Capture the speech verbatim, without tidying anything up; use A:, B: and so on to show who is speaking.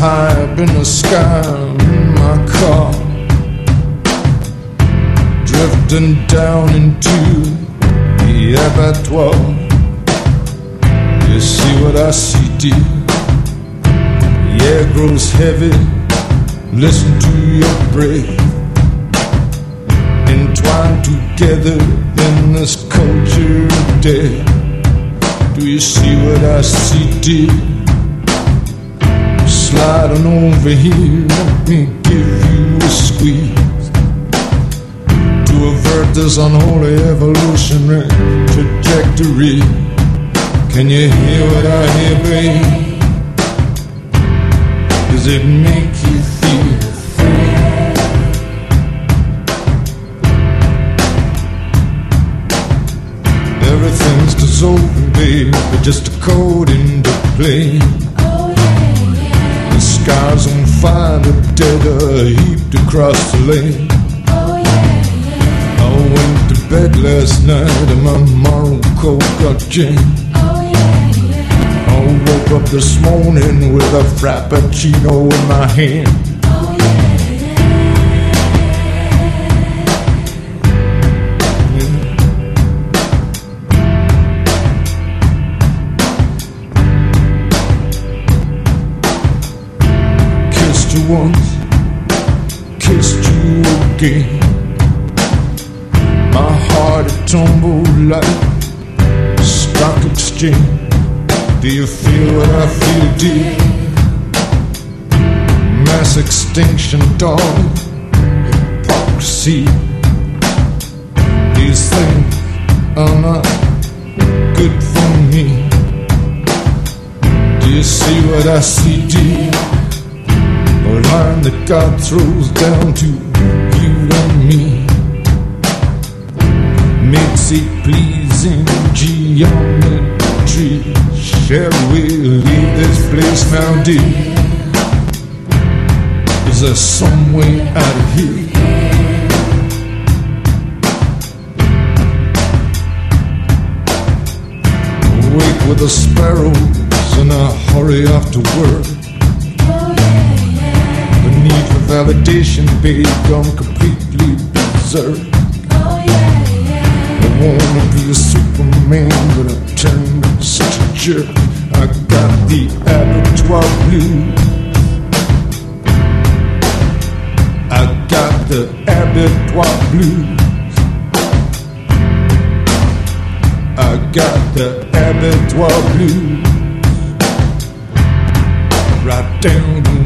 A: high up in the sky in my car, drifting down into the abattoir. You see what I see, dear? The air grows heavy, listen to your breath, entwined together in this culture of death. Do you see what I see, dear? Slide on over here, let me give you a squeeze to avert this unholy evolutionary trajectory. Can you hear what I hear, babe? Does it make you feel free? Everything's dissolving, babe, but just a code into play. The sky's on fire, the dead are heaped across the lane.
B: Oh yeah, yeah.
A: I went to bed last night and my moral code got jammed.
B: Oh yeah, yeah.
A: I woke up this morning with a frappuccino in my hand.
B: Oh yeah, yeah.
A: Kissed you once, kissed you again. My heart it tumbled like a stock exchange. Do you feel what I feel, dear? Mass extinction, darling, hypocrisy. These things are not good for me. Do you see what I see, dear? A line that God throws down to you and me. Makes it pleasing geometry. Shall we leave this place now, dear? Is there some way out of here? Awake with the sparrows and I hurry off to work. The need for validation, babe, gone completely berserk. I wanna be a Superman, but I turned into such a jerk. I got the abattoir blues. I got the abattoir blues. I got the abattoir blues. Right down the